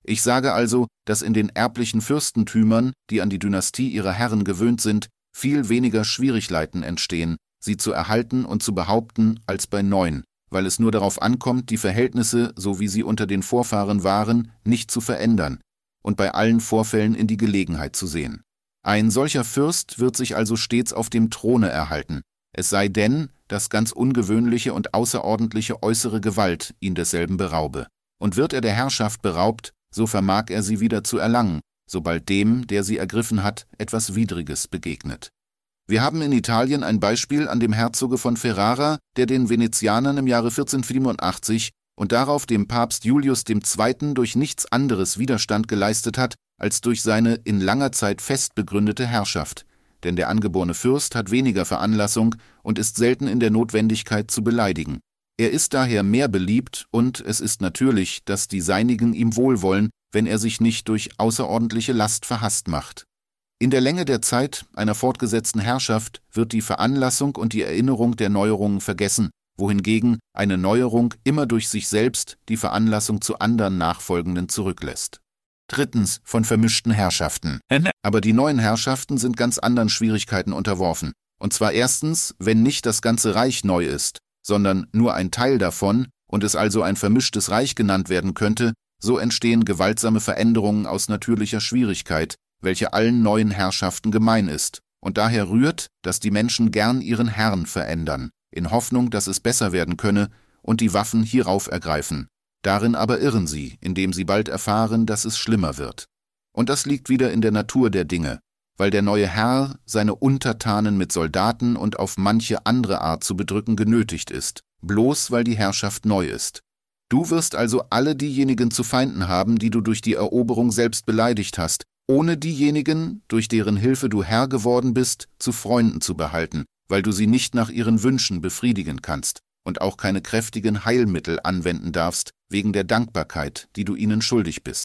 Ich sage also, dass in den erblichen Fürstentümern, die an die Dynastie ihrer Herren gewöhnt sind, viel weniger Schwierigkeiten entstehen, sie zu erhalten und zu behaupten, als bei neuen, weil es nur darauf ankommt, die Verhältnisse, so wie sie unter den Vorfahren waren, nicht zu verändern und bei allen Vorfällen in die Gelegenheit zu sehen. Ein solcher Fürst wird sich also stets auf dem Throne erhalten, es sei denn, dass ganz ungewöhnliche und außerordentliche äußere Gewalt ihn desselben beraube. Und wird er der Herrschaft beraubt, so vermag er sie wieder zu erlangen, sobald dem, der sie ergriffen hat, etwas Widriges begegnet. Wir haben in Italien ein Beispiel an dem Herzoge von Ferrara, der den Venezianern im Jahre 1487 und darauf dem Papst Julius II. Durch nichts anderes Widerstand geleistet hat, als durch seine in langer Zeit fest begründete Herrschaft, denn der angeborene Fürst hat weniger Veranlassung und ist selten in der Notwendigkeit zu beleidigen. Er ist daher mehr beliebt und es ist natürlich, dass die Seinigen ihm wohlwollen, wenn er sich nicht durch außerordentliche Last verhasst macht. In der Länge der Zeit einer fortgesetzten Herrschaft wird die Veranlassung und die Erinnerung der Neuerungen vergessen, wohingegen eine Neuerung immer durch sich selbst die Veranlassung zu anderen Nachfolgenden zurücklässt. Drittens, von vermischten Herrschaften. Aber die neuen Herrschaften sind ganz anderen Schwierigkeiten unterworfen. Und zwar erstens, wenn nicht das ganze Reich neu ist, sondern nur ein Teil davon und es also ein vermischtes Reich genannt werden könnte, so entstehen gewaltsame Veränderungen aus natürlicher Schwierigkeit, welche allen neuen Herrschaften gemein ist, und daher rührt, dass die Menschen gern ihren Herrn verändern, in Hoffnung, dass es besser werden könne, und die Waffen hierauf ergreifen. Darin aber irren sie, indem sie bald erfahren, dass es schlimmer wird. Und das liegt wieder in der Natur der Dinge, weil der neue Herr seine Untertanen mit Soldaten und auf manche andere Art zu bedrücken genötigt ist, bloß weil die Herrschaft neu ist. Du wirst also alle diejenigen zu Feinden haben, die du durch die Eroberung selbst beleidigt hast, ohne diejenigen, durch deren Hilfe du Herr geworden bist, zu Freunden zu behalten, weil du sie nicht nach ihren Wünschen befriedigen kannst und auch keine kräftigen Heilmittel anwenden darfst, wegen der Dankbarkeit, die du ihnen schuldig bist.